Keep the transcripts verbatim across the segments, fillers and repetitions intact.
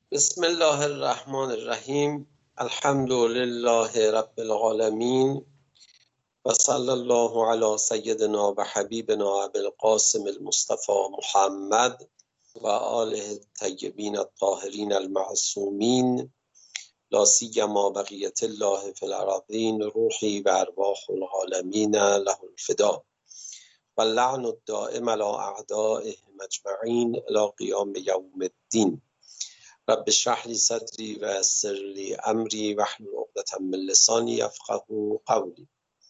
بسم الله الرحمن الرحیم. الحمد لله رب العالمین و صلی الله علی سیدنا و حبیبنا ابی القاسم المصطفى محمد و آله الطیبین الطاهرین المعصومین، لا سیما بقیة الله فی الارضین، روحی و ارواح العالمین له الفدا و اللعن الدائم علی اعدائهم اجمعین الی قیام یوم الدین. رب اشرح لی صدری و یسر لی امری واحلل عقدة من لسانی یفقهوا قولی.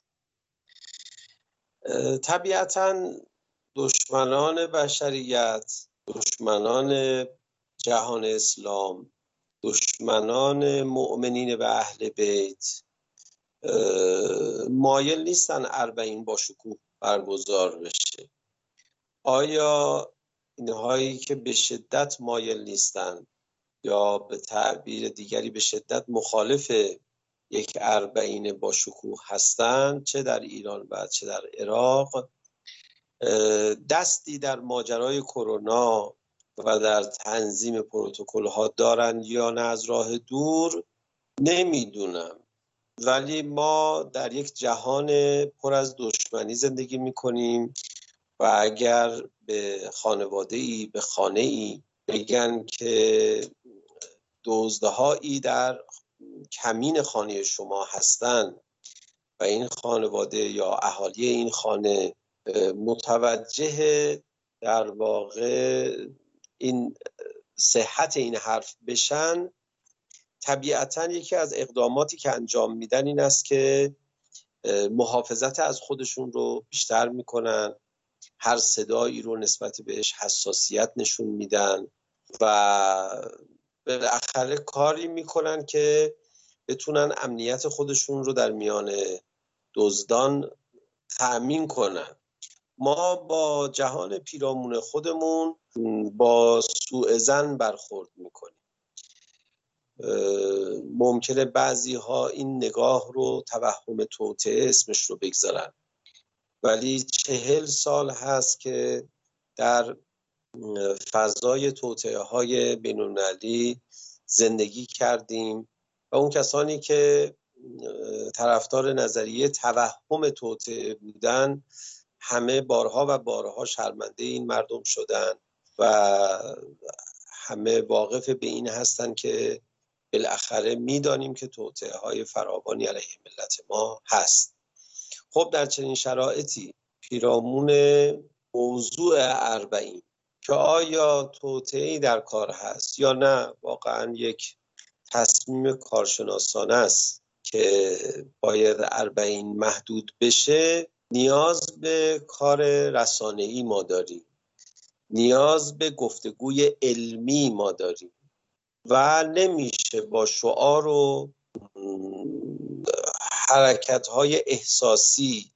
طبیعتاً دشمنان بشریت، دشمنان جهان اسلام، دشمنان مؤمنین و اهل بیت مایل نیستن اربعین با شکوه برگزار بشه. آیا اینهایی که به شدت مایل نیستن یا به تعبیر دیگری به شدت مخالف یک اربعین با شکوه هستند، چه در ایران و چه در عراق، دستی در ماجرای کرونا و در تنظیم پروتکل ها دارند یا نه از راه دور نمیدونم، ولی ما در یک جهان پر از دشمنی زندگی میکنیم و اگر به خانواده‌ای، به خانه‌ای بگن که دزدهایی در کمین خانه شما هستند و این خانواده یا اهالی این خانه متوجه در واقع این صحت این حرف بشن، طبیعتاً یکی از اقداماتی که انجام میدن این است که محافظت از خودشون رو بیشتر میکنن، هر صدایی رو نسبت بهش حساسیت نشون میدن و بالاخره کاری میکنن که بتونن امنیت خودشون رو در میان دزدان تأمین کنن. ما با جهان پیرامون خودمون با سوء ظن برخورد میکنیم. ممکنه بعضی ها این نگاه رو توهم توطئه اسمش رو بگذارن، ولی چهل سال هست که در فضای توطئه های بین‌المللی زندگی کردیم و اون کسانی که طرفدار نظریه توهم توطئه بودن همه بارها و بارها شرمنده این مردم شدن و همه واقف به این هستن که بالاخره میدانیم که توطئه های فراوانی علیه ملت ما هست. خب در چنین شرایطی پیرامون موضوع اربعین که آیا توطئه‌ای در کار هست یا نه واقعا یک تصمیم کارشناسانه است که باید اربعین محدود بشه، نیاز به کار رسانه‌ای ما داریم، نیاز به گفتگوی علمی ما داریم و نمیشه با شعار و حرکت‌های احساسی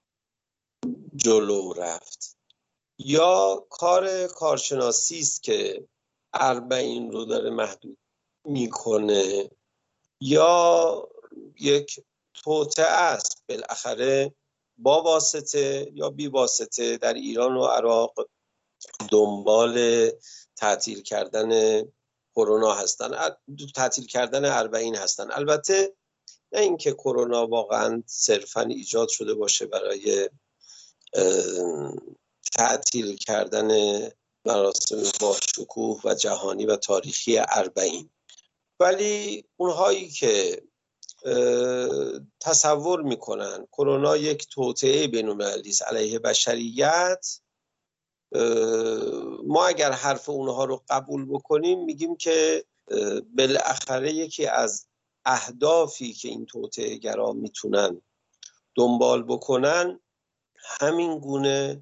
جلو رفت. یا کار کارشناسی است که اربعین رو داره محدود میکنه یا یک توطئه است بالاخره با واسطه یا بی واسطه در ایران و عراق دنبال تعطیل کردن کرونا هستن، تعطیل کردن اربعین هستن. البته نه اینکه کرونا واقعا صرفا ایجاد شده باشه برای تعطیل کردن مراسم با شکوه و جهانی و تاریخی اربعین، ولی اونهایی که تصور میکنن کرونا یک توطئه بین‌المللی است علیه بشریت، ما اگر حرف اونها رو قبول بکنیم میگیم که بالاخره یکی از اهدافی که این توطئه گرا میتونن دنبال بکنن همین گونه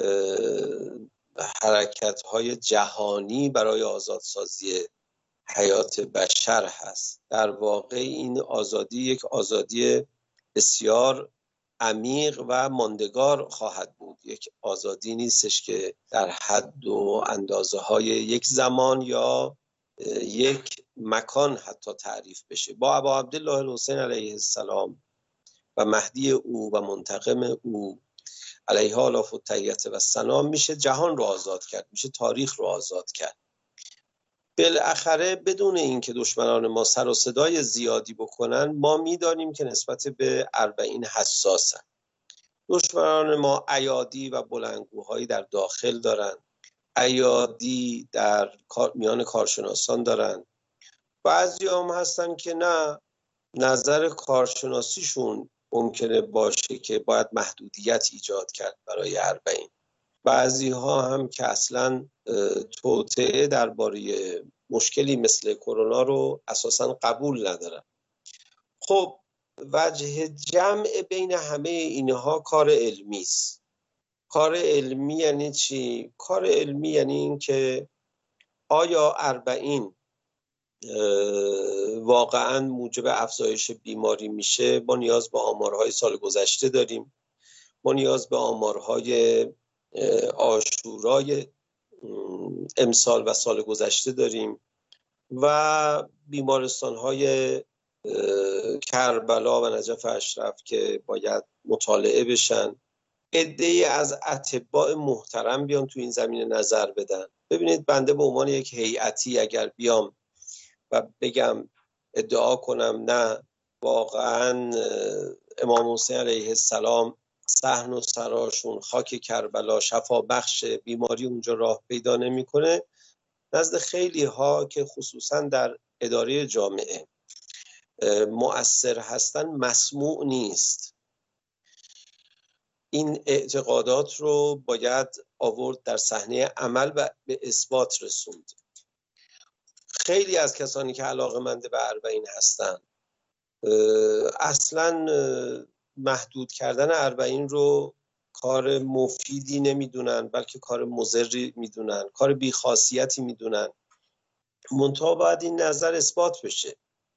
حرکت‌های جهانی برای آزادسازی حیات بشر هست. در واقع این آزادی یک آزادی بسیار عمیق و ماندگار خواهد بود، یک آزادی نیستش که در حد و اندازه های یک زمان یا یک مکان حتی تعریف بشه. با ابا عبدالله الحسین علیه السلام و مهدی او و منتقم او علیه آلاف التحیة و السلام میشه جهان رو آزاد کرد، میشه تاریخ رو آزاد کرد. بالاخره بدون اینکه دشمنان ما سر و صدای زیادی بکنن، ما میدانیم که نسبت به اربعین حساسن. دشمنان ما ایادی و بلندگوهایی در داخل دارن، ایادی در میان کارشناسان دارن. بعضی هم هستن که نه، نظر کارشناسیشون ممکنه باشه که باید محدودیت ایجاد کرد برای اربعین. بعضی ها هم که اصلا توطئه درباره مشکلی مثل کرونا رو اساسا قبول ندارن. خب وجه جمع بین همه اینها کار علمی است. کار علمی یعنی چی؟ کار علمی یعنی این که آیا اربعین واقعا موجب افزایش بیماری میشه؟ ما نیاز به آمارهای سال گذشته داریم، ما نیاز به آمارهای عاشورای امسال و سال گذشته داریم و بیمارستان‌های کربلا و نجف اشرف که باید مطالعه بشن. عده‌ای از اطباء محترم بیان تو این زمینه نظر بدن. ببینید بنده به عنوان یک هیئتی اگر بیام و بگم ادعا کنم نه واقعا امام حسین علیه السلام صحن و سراشون خاک کربلا شفا بخش، بیماری اونجا راه پیدا نمیکنه، نزد خیلی ها که خصوصا در اداره جامعه مؤثر هستن مسموع نیست. این اعتقادات رو باید آورد در صحنه عمل و به اثبات رسوند. خیلی از کسانی که علاقه‌مند به اربعین هستن اصلا محدود کردن اربعین رو کار مفیدی نمیدونن، بلکه کار مضری میدونن، کار بیخاصیتی میدونن. منتها باید این نظر اثبات بشه.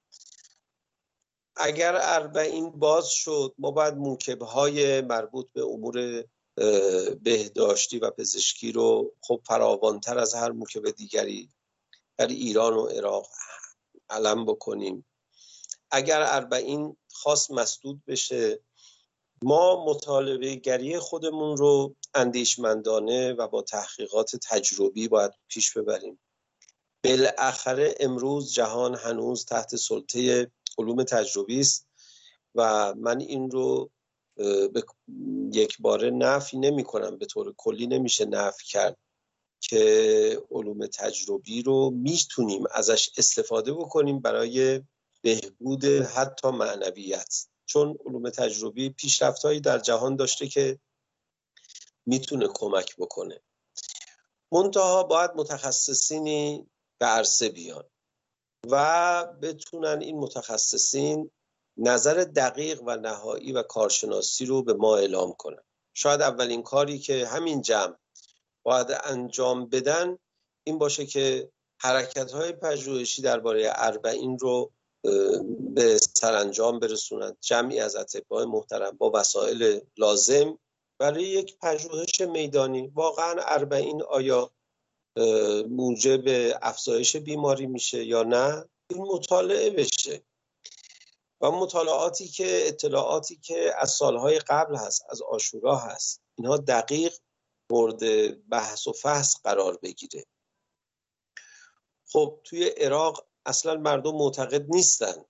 اگر اربعین باز شد، ما باید موکبهای مربوط به امور بهداشتی و پزشکی رو خب فراوانتر از هر موکب دیگری در ایران و عراق علم بکنیم. اگر اربعین خواست مسدود بشه، ما مطالبه گری خودمون رو اندیشمندانه و با تحقیقات تجربی باید پیش ببریم. بالاخره امروز جهان هنوز تحت سلطه علوم تجربی است و من این رو به یک باره نفی نمی کنم، به طور کلی نمیشه نفی کرد که علوم تجربی رو میتونیم ازش استفاده بکنیم برای بهبود حتی معنویت، چون علوم تجربی پیشرفت‌هایی در جهان داشته که میتونه کمک بکنه. منتها باید متخصصینی به عرصه بیان و بتونن این متخصصین نظر دقیق و نهایی و کارشناسی رو به ما اعلام کنن. شاید اولین کاری که همین جمع باید انجام بدن این باشه که حرکت‌های پژوهشی درباره اربعین رو به سرانجام برسونند. جمعی از اطباء محترم با وسایل لازم برای یک پژوهش میدانی واقعا اربعین آیا موجب افزایش بیماری میشه یا نه، این مطالعه بشه و مطالعاتی که اطلاعاتی که از سالهای قبل هست، از عاشورا هست، اینها دقیق مورد بحث و فحص قرار بگیره. خب توی عراق اصلا مردم معتقد نیستن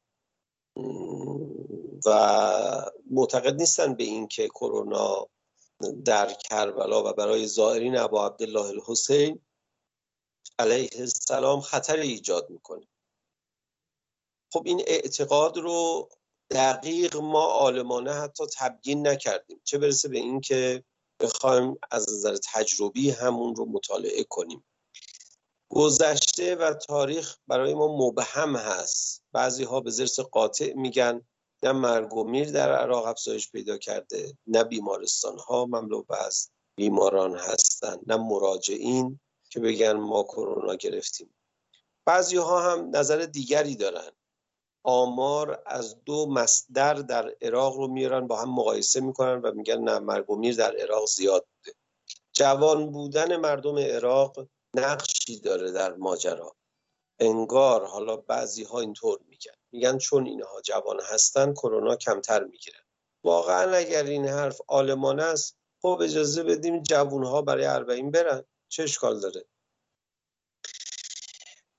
و معتقد نیستن به این که کرونا در کربلا و برای زائرین ابا عبدالله الحسین علیه السلام خطر ایجاد میکنه. خب این اعتقاد رو دقیق ما عالمانه حتی تبیین نکردیم، چه برسه به این که بخوایم از نظر تجربی همون رو مطالعه کنیم. گذشته و تاریخ برای ما مبهم هست. بعضی ها به ضرس قاطع میگن نه مرگ و میر در عراق افزایش پیدا کرده، نه بیمارستان ها مملو از بیماران هستن، نه مراجعین که بگن ما کرونا گرفتیم. بعضی ها هم نظر دیگری دارن. آمار از دو مصدر در عراق رو میارن با هم مقایسه میکنن و میگن نه مرگ و میر در عراق زیاد بوده. جوان بودن مردم عراق نقشی داره در ماجرا. انگار حالا بعضی ها اینطور میگن میگن چون اینها جوان هستن کرونا کمتر میگیرن. واقعا اگر این حرف عالمانه است، خب اجازه بدیم جوان ها برای اربعین برن، چه اشکال داره؟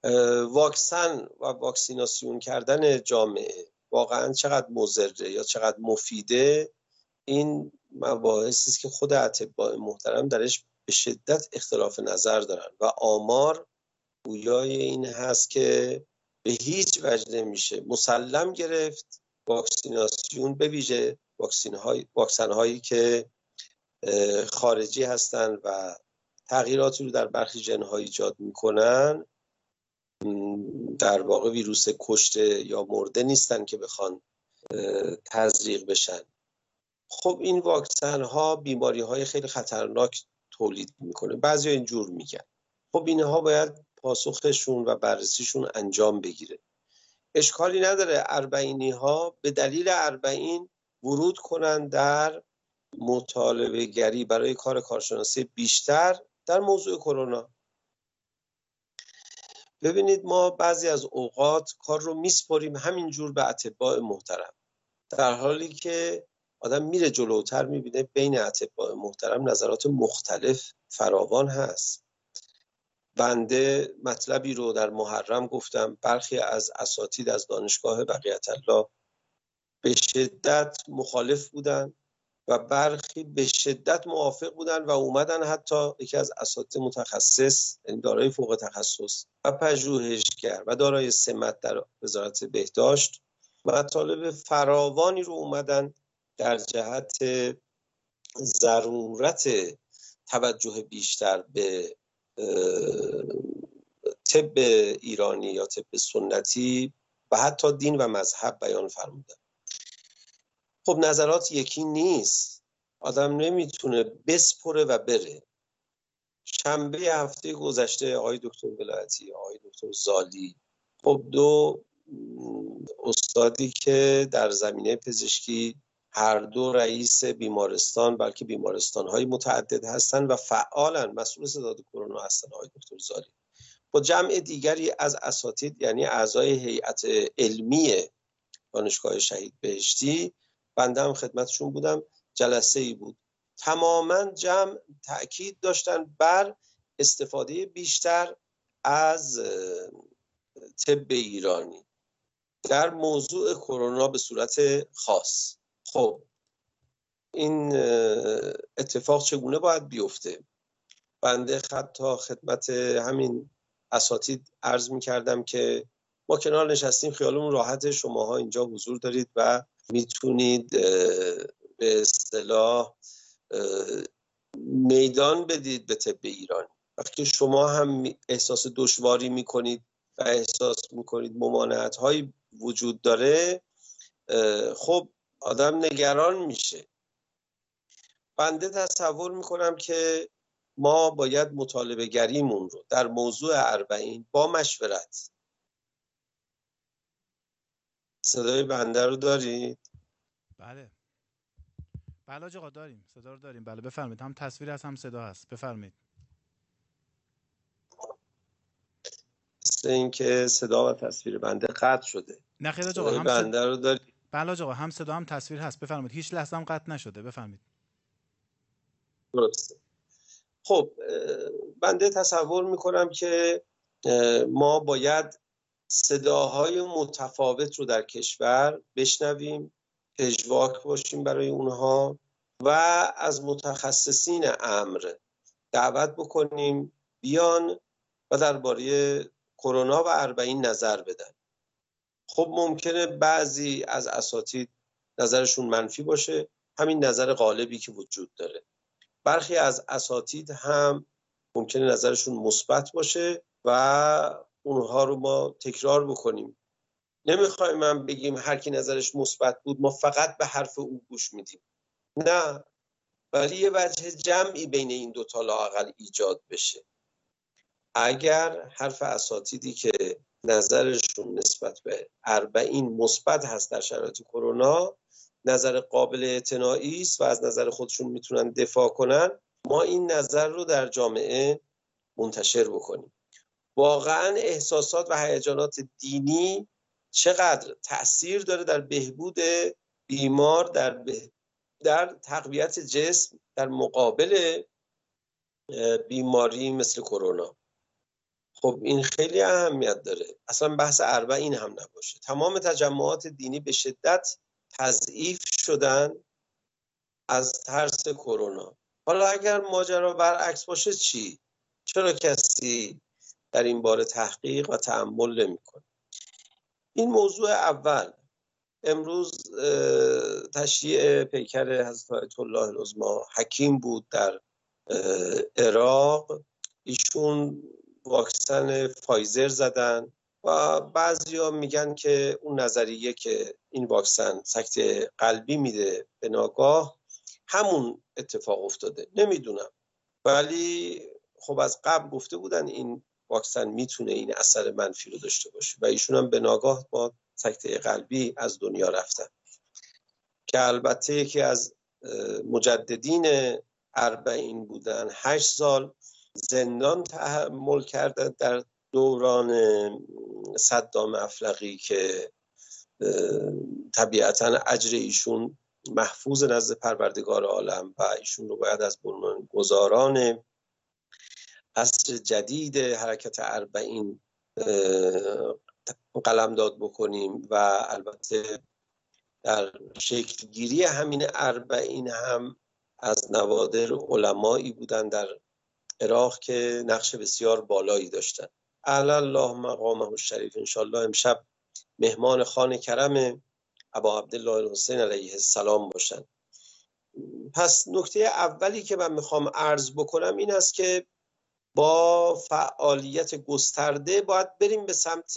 واکسن و واکسیناسیون کردن جامعه واقعا چقدر مضره یا چقدر مفیده، این مباحثی است که خود اطباء محترم درش به شدت اختلاف نظر دارن و آمار گویای این هست که به هیچ وجه نمیشه مسلم گرفت واکسیناسیون، به ویژه واکسن های واکسن هایی که خارجی هستند و تغییراتی رو در برخی ژن ها ایجاد میکنن، در واقع ویروس کشته یا مرده نیستن که بخوان تزریق بشن. خب این واکسن ها بیماری های خیلی خطرناک تولید میکنه. بعضی ها اینجور میگن. خب اینها باید پاسخشون و بررسیشون انجام بگیره. اشکالی نداره اربعینی ها به دلیل اربعین ورود کنن در مطالبه گری برای کار کارشناسی بیشتر در موضوع کرونا. ببینید ما بعضی از اوقات کار رو میسپاریم همینجور به اطباء محترم، در حالی که آدم میره جلوتر میبینه بین اطباء محترم نظرات مختلف فراوان هست. بنده مطلبی رو در محرم گفتم، برخی از اساتید از دانشگاه بقیت الله به شدت مخالف بودن و برخی به شدت موافق بودن و اومدن حتی یکی از اساتید متخصص، یعنی دارای فوق تخصص و پژوهشگر و دارای سمت در وزارت بهداشت، مطالب فراوانی رو اومدن در جهت ضرورت توجه بیشتر به طب ایرانی یا طب سنتی و حتی دین و مذهب بیان فرمودن. خب نظرات یکی نیست، آدم نمیتونه بسپره و بره. شنبه هفته گذشته آقای دکتر ولایتی، آقای دکتر زالی، خب دو استادی که در زمینه پزشکی هر دو رئیس بیمارستان، بلکه بیمارستان‌های متعدد هستند و فعالن، مسئول ستاد کرونا هستن، آقای دکتر زالی با جمع دیگری از اساتید، یعنی اعضای هیئت علمی دانشگاه شهید بهشتی، بنده هم خدمتشون بودم، جلسه ای بود. تماما جمع تأکید داشتن بر استفاده بیشتر از طب ایرانی در موضوع کرونا به صورت خاص. خب این اتفاق چگونه باید بیفته؟ بنده حتی خدمت همین اساتید عرض می کردم که ما کنار نشستیم، خیالمون راحت، شماها اینجا حضور دارید و میتونید به اصطلاح میدان بدید به طب ایرانی. وقتی شما هم احساس دشواری میکنید و احساس میکنید ممانعت هایی وجود داره، خب آدم نگران میشه. بنده تصور میکنم که ما باید مطالبه گریمون رو در موضوع اربعین با مشورت. صدای بنده رو دارید؟ بله بله آقا داریم، صدا رو داریم. بله بفرمایید، هم تصویر هست هم صدا هست، بفرمایید. مثل اینکه صدا و تصویر بنده قطع شده. نه خیر آقا، صدای هم صدا... بنده رو دارید؟ بله آقا، هم صدا هم تصویر هست، بفرمایید. هیچ لحظه هم قطع نشده، بفرمایید. درسته. خب بنده تصور میکنم که ما باید صداهای متفاوت رو در کشور بشنویم، پژواک باشیم برای اونها و از متخصصین امر دعوت بکنیم بیان و درباره کرونا و اربعین نظر بدن. خب ممکنه بعضی از اساتید نظرشون منفی باشه، همین نظر غالبی که وجود داره. برخی از اساتید هم ممکنه نظرشون مثبت باشه و اونها رو ما تکرار بکنیم. نمیخوایم من بگیم هر کی نظرش مثبت بود ما فقط به حرف او گوش میدیم، نه، ولی یه وجه جمعی بین این دو تا لااقل ایجاد بشه. اگر حرف اساتیدی که نظرشون نسبت به اربعین مثبت هست در شرایط کرونا نظر قابل اعتنایی است و از نظر خودشون میتونن دفاع کنن، ما این نظر رو در جامعه منتشر بکنیم. واقعا احساسات و هیجانات دینی چقدر تأثیر داره در بهبود بیمار، در به... در تقویت جسم در مقابل بیماری مثل کرونا. خب این خیلی اهمیت داره. اصلا بحث اربعین هم نباشه، تمام تجمعات دینی به شدت تضعیف شدن از ترس کرونا. حالا اگر ماجرا برعکس باشه چی؟ چرا کسی در این باره تحقیق و تأمل نمی‌کنه؟ این موضوع اول. امروز تشییع پیکر حضرت آیت الله العظمی حکیم بود در عراق. ایشون واکسن فایزر زدن و بعضیا میگن که اون نظریه که این واکسن سکته قلبی میده به ناگاه همون اتفاق افتاده، نمیدونم. ولی خب از قبل گفته بودن این واکسن میتونه این اثر منفی رو داشته باشه و ایشون هم به ناگاه با سکته قلبی از دنیا رفتن، که البته یکی از مجددین اربعین بودن. هشت سال زندان تحمل کردن در دوران صدام افلقی که طبیعتاً اجر ایشون محفوظ نزد پروردگار عالم و ایشون رو باید از بنیانگذاران عصر جدید حرکت اربعین قلمداد بکنیم و البته در شکل گیری همین اربعین هم از نوادر علمایی بودن در عراق که نقش بسیار بالایی داشتن. اعلی الله مقامه الشریف. انشالله امشب مهمان خان کرم ابا عبدالله الحسین علیه السلام باشن. پس نکته اولی که من میخوام عرض بکنم این است که با فعالیت گسترده باید بریم به سمت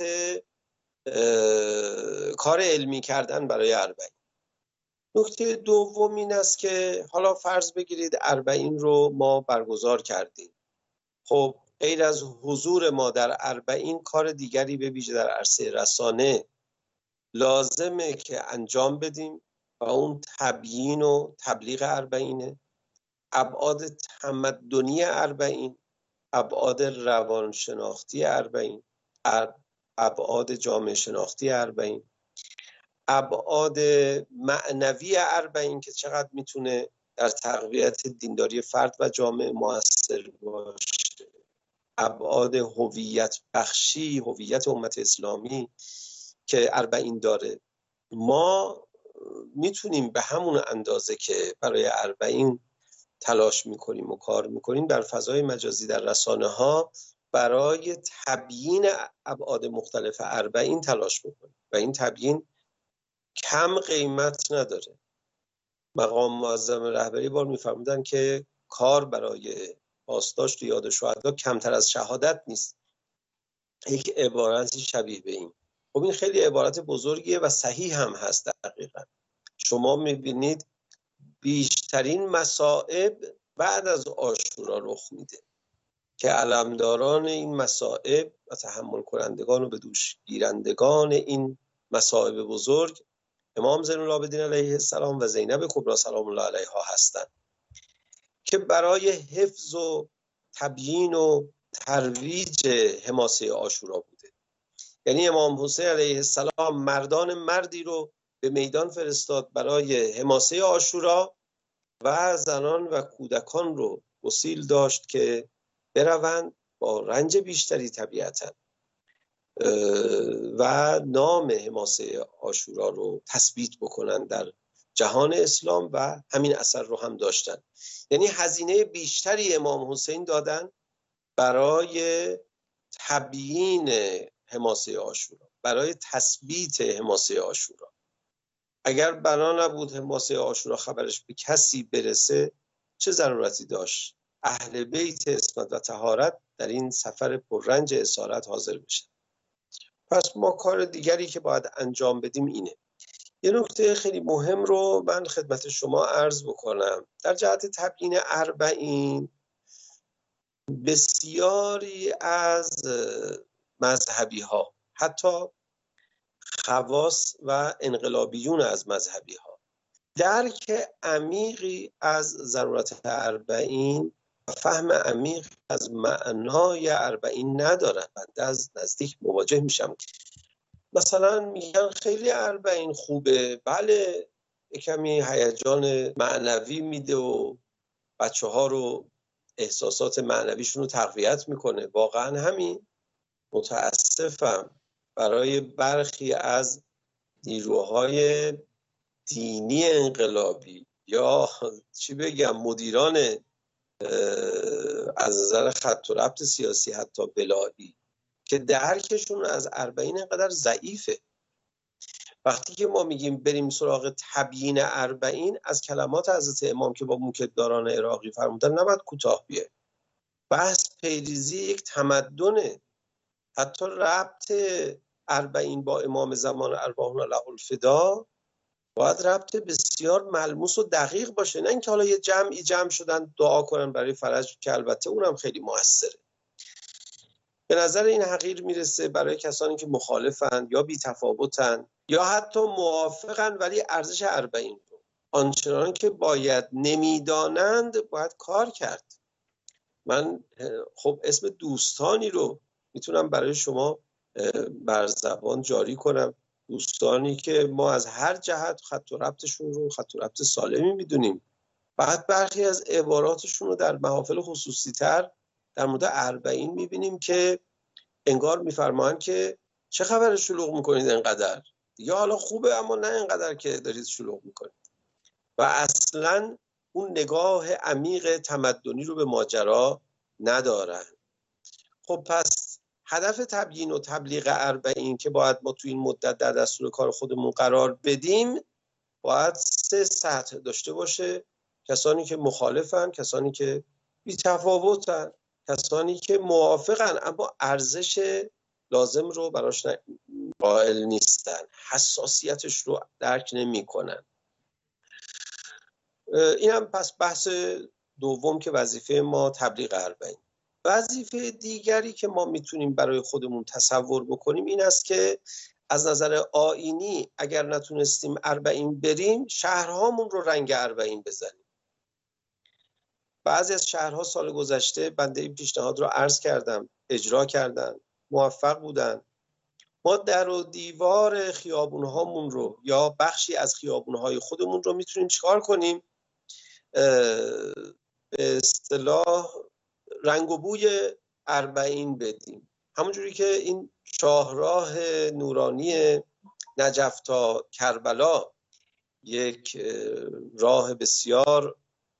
کار علمی کردن برای اربعین. نکته دوم این است که حالا فرض بگیرید اربعین رو ما برگزار کردیم. خب غیر از حضور ما در اربعین کار دیگری به ویژه در عرصه رسانه لازمه که انجام بدیم و اون تبیین و تبلیغ اربعینه، ابعاد تمدنی اربعین، ابعاد روانشناختی اربعین، ابعاد جامعه شناختی اربعین، ابعاد معنوی اربعین که چقدر میتونه در تقویت دینداری فرد و جامعه موثر باشه، ابعاد هویت بخشی، هویت امت اسلامی که اربعین داره. ما میتونیم به همون اندازه که برای اربعین تلاش میکنیم و کار میکنیم در فضای مجازی در رسانه ها برای تبیین ابعاد مختلف اربعین تلاش میکنیم و این تبیین کم قیمت نداره. مقام معظم رهبری بار میفرمودن که کار برای پاسداشت و یاد شهدا کمتر از شهادت نیست. یک عبارتی شبیه به این. خب این خیلی عبارت بزرگیه و صحیح هم هست. دقیقا شما میبینید بیشترین مصائب بعد از عاشورا رخ میده که علمداران این مصائب و تحمل کنندگان و به دوش گیرندگان این مصائب بزرگ امام زین العابدین علیه السلام و زینب کبری سلام الله علیها هستند که برای حفظ و تبیین و ترویج حماسه عاشورا بوده. یعنی امام حسین علیه السلام مردان مردی رو به میدان فرستاد برای حماسه عاشورا و زنان و کودکان رو گسیل داشت که بروند با رنج بیشتری طبیعتاً و نام حماسه عاشورا رو تثبیت بکنن در جهان اسلام و همین اثر رو هم داشتن. یعنی هزینه بیشتری امام حسین دادن برای تبیین حماسه عاشورا، برای تثبیت حماسه عاشورا. اگر بنا نبود حماسه عاشورا خبرش به کسی برسه چه ضرورتی داشت اهل بیت عصمت و طهارت در این سفر پررنج اسارت حاضر بشه؟ پس ما کار دیگری که باید انجام بدیم اینه. یه نکته خیلی مهم رو من خدمت شما عرض بکنم. در جهت تبیین اربعین بسیاری از مذهبی ها، حتی خواص و انقلابیون از مذهبی ها، درک عمیقی از ضرورت اربعین و فهم عمیق از معنای اربعین ندارن. بنده از نزدیک مواجه میشم مثلا میگن خیلی اربعین خوبه، بله کمی هیجان معنوی میده و بچه ها رو احساسات معنویشون رو تقویت میکنه، واقعا همین. متاسفم برای برخی از نیروهای دینی انقلابی یا چی بگم مدیران از نظر خط و ربط سیاسی حتی بلایی که درکشون از اربعین اینقدر ضعیفه. وقتی که ما میگیم بریم سراغ تبیین اربعین، از کلمات حضرت امام که با موکدداران عراقی فرمودن نباید کوتاه بیه. بحث پیریزی یک تمدنه. حتی ربط اربعین با امام زمان ارواحنا له الفدا باید ربط بسیار ملموس و دقیق باشه، نه اینکه حالا یه جمعی جمع شدن دعا کنن برای فرج، که البته اونم خیلی موثره. به نظر این حقیر میرسه برای کسانی که مخالفن یا بی تفاوتن یا حتی موافقن ولی ارزش اربعین رو آنچنان که باید نمیدانند باید کار کرد. من خب اسم دوستانی رو میتونم برای شما بر زبان جاری کنم، دوستانی که ما از هر جهت خط و ربطشون رو خط و ربط سالمی میدونیم. بعد برخی از عباراتشون رو در محافل خصوصی تر در مورد اربعین میبینیم که انگار میفرمایند که چه خبر شلوغ میکنید انقدر، یا حالا خوبه اما نه انقدر که دارید شلوغ میکنید، و اصلا اون نگاه عمیق تمدنی رو به ماجرا ندارن. خب پس هدف تبیین و تبلیغ اربعین که باید ما تو این مدت در دستور کار خودمون قرار بدیم باید سه سطح داشته باشه: کسانی که مخالفن، کسانی که بی‌تفاوتن، کسانی که موافقن اما ارزش لازم رو براش قائل نیستن، حساسیتش رو درک نمی‌کنن. این هم پس بحث دوم که وظیفه ما تبلیغ اربعین. وظیفه دیگری که ما میتونیم برای خودمون تصور بکنیم این است که از نظر آیینی اگر نتونستیم اربعین بریم، شهرهامون رو رنگ اربعین بزنیم. بعضی از شهرها سال گذشته بنده این پیشنهاد رو عرض کردم، اجرا کردن، موفق بودن. ما در و دیوار خیابونهامون رو یا بخشی از خیابونهای خودمون رو میتونیم چیکار کنیم؟ به اصطلاح رنگ و بوی اربعین بدیم. همونجوری که این شاهراه نورانی نجف تا کربلا یک راه بسیار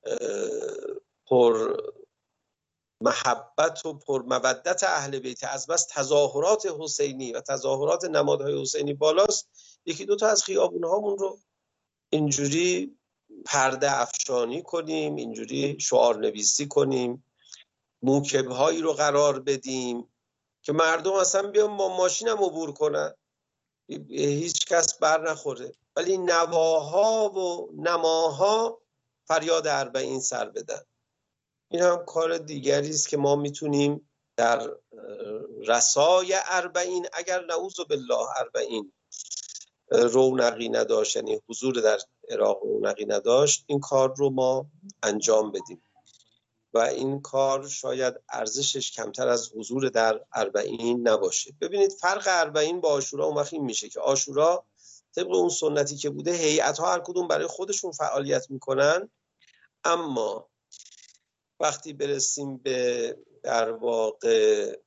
پر محبت و پر مودت اهل بیت از بس تظاهرات حسینی و تظاهرات نمادهای حسینی بالاست، یکی دو تا از خیابونهامون رو اینجوری پرده افشانی کنیم، اینجوری شعار نویسی کنیم، موکب‌هایی رو قرار بدیم که مردم اصلا بیان با ماشینم عبور کنن، هیچ کس بر نخوره، ولی نواها و نماها فریاد اربعین سر بدن. این هم کار دیگری است که ما میتونیم در رسای اربعین، اگر نعوذ بالله اربعین رونقی نداشت، یعنی حضور در عراق رونقی نداشت، این کار رو ما انجام بدیم و این کار شاید ارزشش کمتر از حضور در اربعین نباشه. ببینید فرق اربعین با عاشورا اون وقت این میشه که عاشورا طبق اون سنتی که بوده هیئت‌ها هر کدوم برای خودشون فعالیت میکنن، اما وقتی برسیم به در واقع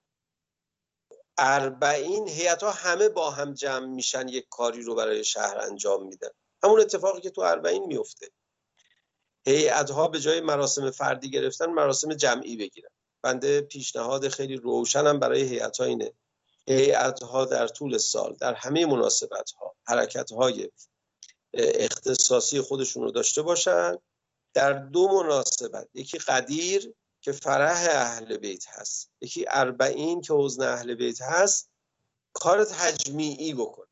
اربعین هیئت‌ها همه با هم جمع میشن، یک کاری رو برای شهر انجام میدن. همون اتفاقی که تو اربعین میفته، هیئت‌ها به جای مراسم فردی گرفتن مراسم جمعی بگیرن. بنده پیشنهاد خیلی روشنم برای هیئت‌ها اینه: هیئت‌ها در طول سال در همه مناسبت‌ها حرکت‌های اختصاصی خودشون رو داشته باشن. در دو مناسبت، یکی قدیر که فرح اهل بیت هست، یکی اربعین که حزن اهل بیت هست، کار تجمیعی بکنه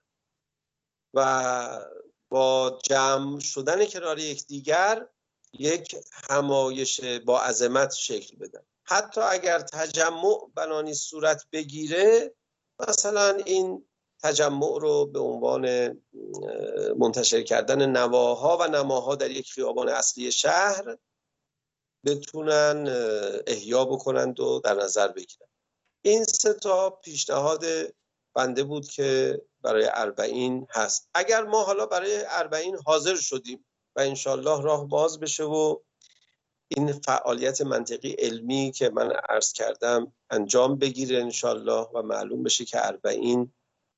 و با جمع شدن کنار یکدیگر یک همایش با عظمت شکل بدن. حتی اگر تجمع بنانی صورت بگیره، مثلا این تجمع رو به عنوان منتشر کردن نواها و نماها در یک خیابان اصلی شهر بتونن احیا بکنند و در نظر بگیرن. این سه تا پیشنهاد بنده بود که برای اربعین هست. اگر ما حالا برای اربعین حاضر شدیم و انشالله راه باز بشه و این فعالیت منطقی علمی که من عرض کردم انجام بگیره انشالله و معلوم بشه که اربعین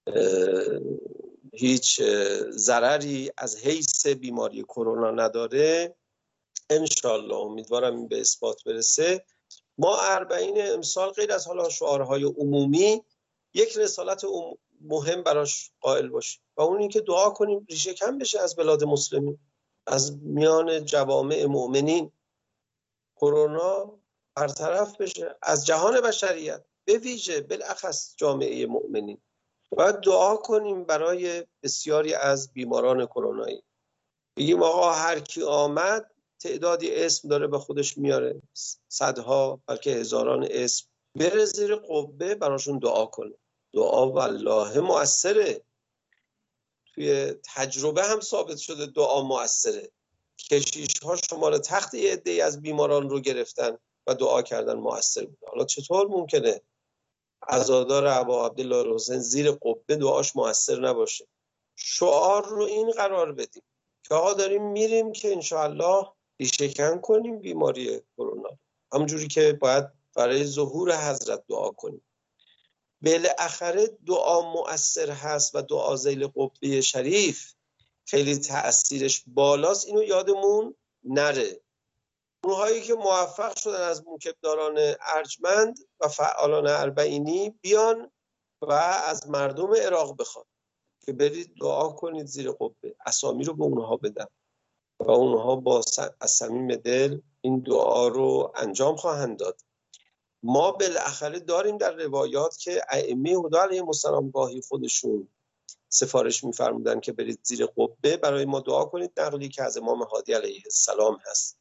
هیچ ضرری از حیث بیماری کرونا نداره، انشالله امیدوارم این به اثبات برسه. ما اربعین امسال غیر از حالا شعارهای عمومی یک رسالت مهم براش قائل باشیم و اون این که دعا کنیم ریشه کم بشه از بلاد مسلمین، از میان جوامع مؤمنین کرونا برطرف بشه از جهان بشریت، به ویژه بالاخص جامعه مؤمنین. باید دعا کنیم برای بسیاری از بیماران کرونایی. بگیم آقا هر کی آمد تعدادی اسم داره به خودش میاره، صدها بلکه هزاران اسم، بره زیر قبه براشون دعا کنه. دعا والله مؤثره، توی تجربه هم ثابت شده دعا مؤثره. کشیش ها شمال تخت یه عده‌ای از بیماران رو گرفتن و دعا کردن، مؤثر بود. حالا چطور ممکنه عزادار ابا عبدالله الحسین زیر قبه دعاش مؤثر نباشه؟ شعار رو این قرار بدیم که آقا داریم میریم که انشاءالله ریشه‌کن کنیم بیماری کرونا، همونجوری که باید برای ظهور حضرت دعا کنیم. بالاخره دعا مؤثر هست و دعا ذیل قبه شریف خیلی تأثیرش بالاست، اینو یادمون نره. اونهایی که موفق شدن از موکبداران ارجمند و فعالان اربعینی بیان و از مردم عراق بخوان که برید دعا کنید زیر قبه، اسامی رو به اونها بدن و اونها با از صمیم دل این دعا رو انجام خواهند داد. ما بالاخره داریم در روایات که ائمه هدی علیهم السلام گاهی خودشون سفارش می‌فرمودن که برید زیر قبه برای ما دعا کنید، نقلی که از امام هادی علیه السلام هست.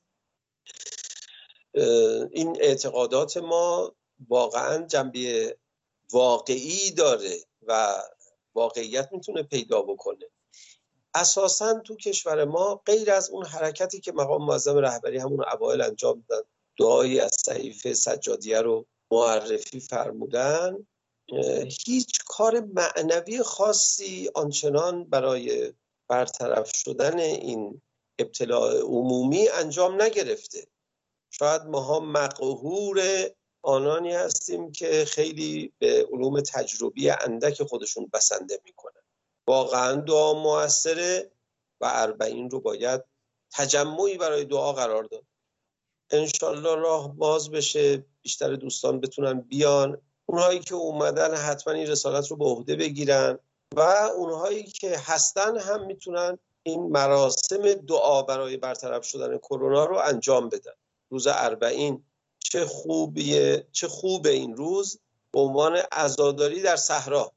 این اعتقادات ما واقعا جنبه واقعی داره و واقعیت میتونه پیدا بکنه. اساساً تو کشور ما غیر از اون حرکتی که مقام معظم رهبری همون اوایل انجام دادن، دعایی از صحیفه سجادیه رو معرفی فرمودن، هیچ کار معنوی خاصی آنچنان برای برطرف شدن این ابتلاع عمومی انجام نگرفته. شاید ماها مقهور آنانی هستیم که خیلی به علوم تجربی اندک خودشون بسنده میکنن. واقعا دعا موثره و اربعین رو باید تجمعی برای دعا قرار داد. انشالله راه باز بشه، بیشتر دوستان بتونن بیان. اونهایی که اومدن حتما این رسالت رو به عهده بگیرن و اونهایی که هستن هم میتونن این مراسم دعا برای برطرف شدن کرونا رو انجام بدن. روز اربعین چه خوبیه، چه خوبه این روز به عنوان عزاداری در صحرا.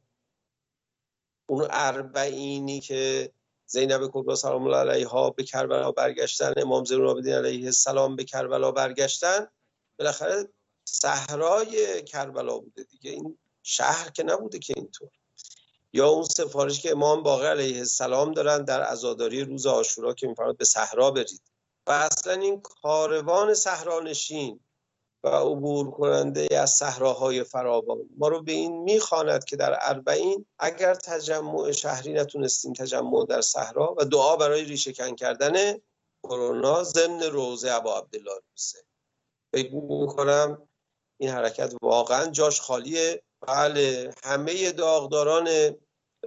اون اربعینی که زینب کبری سلام الله علیها به کربلا برگشتن، امام زین العابدین علیه السلام به کربلا برگشتن، بالاخره صحرای کربلا بوده دیگه، این شهر که نبوده که اینطور. یا اون سفارش که امام باقر علیه السلام دارن در عزاداری روز عاشورا که میفرماد به صحرا برید. و اصلا این کاروان صحرانشین و عبور کننده از صحراهای فراوان ما رو به این میخواند که در اربعین اگر تجمع شهری نتونستیم، تجمع در صحرا و دعا برای ریشه‌کن کردن کرونا ضمن روضه ابا عبدالله الحسین. فکر میکنم این حرکت واقعا جاش خالیه. بله، همه داغداران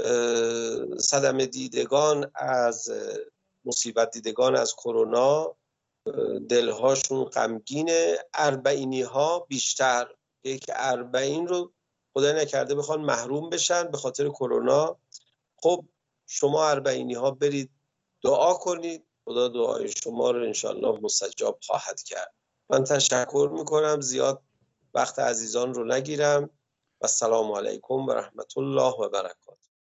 صدمه دیدگان از مصیبت دیدگان از کرونا دلهاشون غمگینه، اربعینی ها بیشتر، یک اربعین رو خدا نکرده بخوان محروم بشن به خاطر کرونا. خب شما اربعینی ها برید دعا کنید، خدا دعای شما رو انشالله مستجاب خواهد کرد. من تشکر میکنم، زیاد وقت عزیزان رو نگیرم و السلام علیکم و رحمت الله و برکاته.